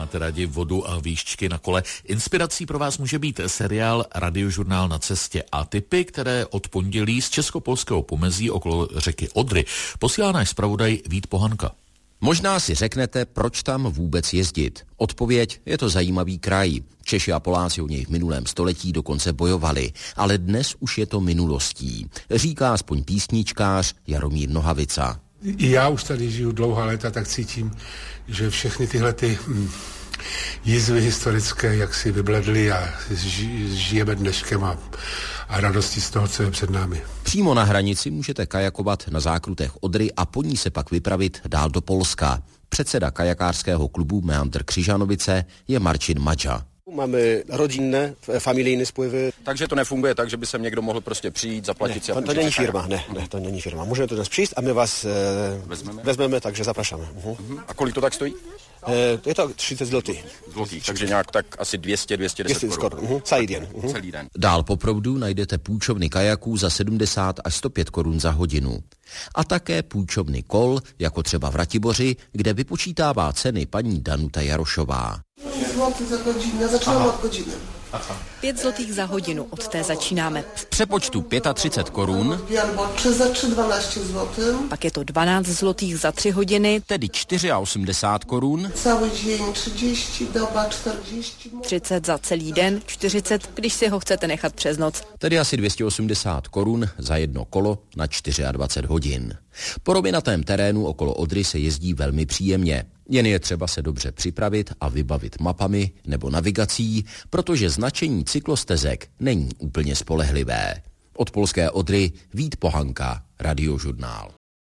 máte rádi vodu a výšťky na kole. Inspirací pro vás může být seriál Radiožurnál na cestě a tipy, které od pondělí z česko-polského pomezí okolo řeky Odry posílá náš zpravodaj Vít Pohanka. Možná si řeknete, proč tam vůbec jezdit. Odpověď: je to zajímavý kraj. Češi a Poláci o něj v minulém století dokonce bojovali, ale dnes už je to minulostí, říká aspoň písničkář Jaromír Nohavica. I já už tady žiju dlouhá léta, tak cítím, že všechny tyhle jizvy historické, jak si vybledly a žijeme dneškem a radostí z toho, co je před námi. Přímo na hranici můžete kajakovat na zákrutech Odry a po ní se pak vypravit dál do Polska. Předseda kajakářského klubu Meandr Křižanovice je Marcin Madža. Máme rodinné, familijní spływy. Takže to nefunguje tak, že by sem někdo mohl prostě přijít, zaplatit si a to není firma, ne, to není firma. Můžete dnes přijít a my vás vezmeme, takže zapraszamy. A kolik to tak stojí? Je to 30 zlotých. Takže nějak tak asi 200-210 korun. Celý den. Celý den. Dál po proudu najdete půjčovny kajaků za 70 až 105 korun za hodinu. A také půjčovny kol, jako třeba v Ratiboři, kde vypočítává ceny paní Danuta Jarošová. 5 zł za godzinę, zaczynamy od godziny. 5 zlotých za hodinu, od té začínáme. V přepočtu 35 korun, Za 3 12 zł. Pak je to 12 zlotých za 3 hodiny, tedy 84 korun. Cały dzień 30, doba 40. 30 za celý den, 40, když si ho chcete nechat přes noc. Tedy asi 280 korun za jedno kolo na 24 hodin. Po rovinatém terénu okolo Odry se jezdí velmi příjemně. Jen je třeba se dobře připravit a vybavit mapami nebo navigací, protože značení cyklostezek není úplně spolehlivé. Od polské Odry Vít Pohanka, Radiožurnál.